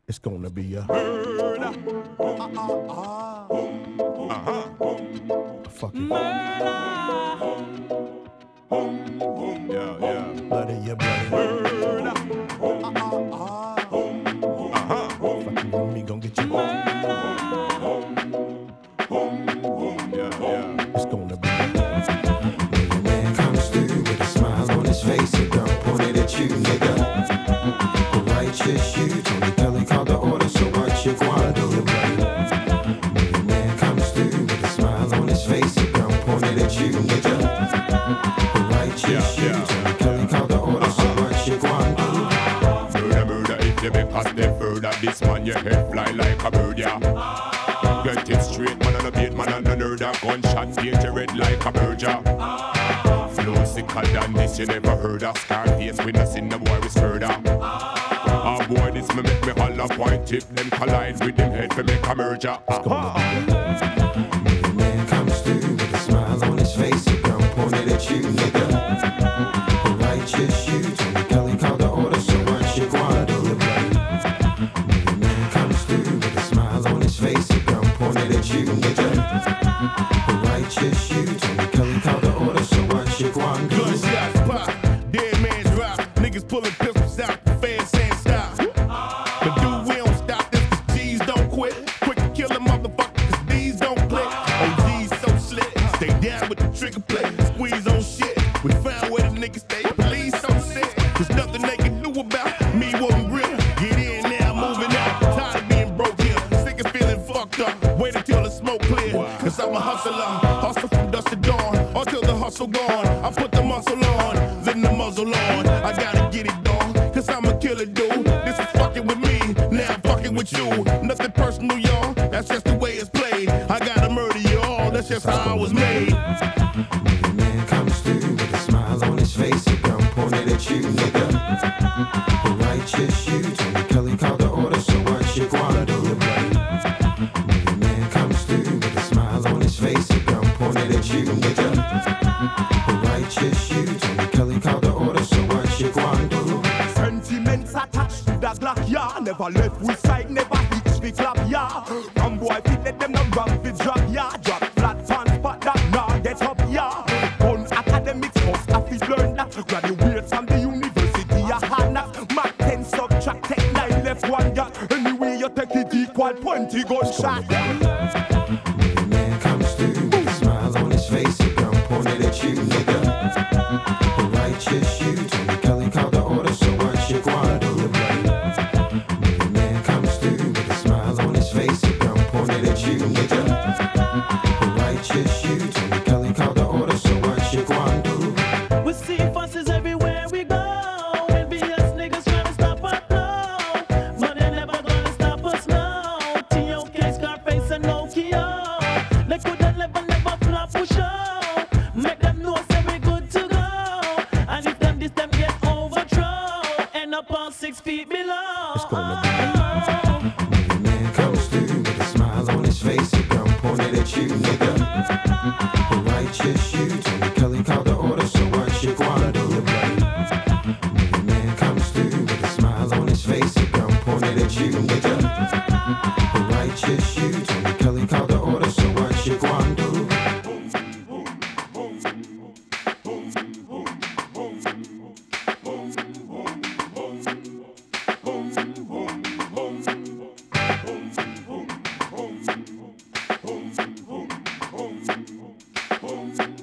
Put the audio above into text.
It's gonna be a murder. A fucking Murder. Yeah. bloody, yeah, bloody. Murder. Fucking with me, gon' get you. Yeah. It's gonna be When your man comes through with a smile on his face, a gun pointed at you, nigga. Righteous you, Tony Kelly called the order, so what you gonna do? When your man comes through with a smile on his face, a gun pointed at you, nigga. Righteous you, Tony Kelly called the order, so what you gonna do? Murder, if you make us them further. This man, your head fly like a bird, yeah. Get it straight, man, and a bait, man, and a nerd. A gunshot paint your red like a burger. Flow sicker than this, you never heard of. Scarface, we not seen the boy with murder. Ah, boy, this me make me holler point tip. Them collide with them head for make a merger. When your man comes through with a smile on his face, a gun pointed at you, nigga. Righteous you, Tony Kelly called the order, so what you gonna do? When your man comes through with a smile on his face, a gun pointed at you, nigga. Righteous you, Tony Kelly called the order, so what you gonna do? Gunshots pop, dead man drop. Niggas pulling pistols out, the fans saying stop. But dude, we don't stop this, cause G's don't quit. Quick to kill a motherfucker, cause these don't click. Oh, G's so slick, stay down with the trigger play. Squeeze on shit, we found where the niggas stay. Police so sick, there's nothing they can do about me wasn't real. Get in now, moving out, tired of being broke here. Sick of feeling fucked up, wait until the smoke clear. Cause I'm a hustler, hustle from dusk to dawn. Until the hustle gone, I put the muscle on, then the muzzle on. I gotta get it done, cause I'm a killer dude. This is fucking with me, now I'm fucking with you. Nothing personal, y'all, that's just the way it's played. I gotta murder you all, that's just how I was made. When your man comes through with a smile on his face, a gun pointed at you, nigga. Righteous you, Tony Kelly called the order, so what you gonna do? When your man comes through with a smile on his face, a gun pointed at you, nigga. Righteous you, Tony Kelly called the order, so what you gonna do? Sentiments attached to the Glock, yeah. Never left we side, never hitch the clap, yeah. From boy fit let them no run fit drop, yeah. Drop flat pan spot that nah get up, yeah. On academics must have to learn that. Graduate from the university, a hard knock. Mac 10 subtract, take 9 left 1 got. Anyway you take it equal 20 gunshot. When your man comes through with a smile on his face, a gun pointed at you, nigga. Righteous you, Tony Kelly called the order, so what you gonna do? When your man comes through with a smile on his face, a gun pointed at you, nigga. Righteous you, Tony Kelly called the order, so what you gonna do? We see fusses everywhere we go. NBS niggas trying to stop us now, but they're never gonna stop us now. T.O.K. Scarface and Nokia, they coulda never flop for show. Make them know say we good to go, and if them this them get overthrown, end up on 6 feet below. It's gonna be When your man comes through with a smile on his face, a gun pointed at you, nigga. Righteous you, Tony Kelly called the order, so what you gonna do? When your man comes through with a smile on his face, a gun pointed at you, nigga. Righteous you, Tony Kelly called the order, so what you gonna do? Boom.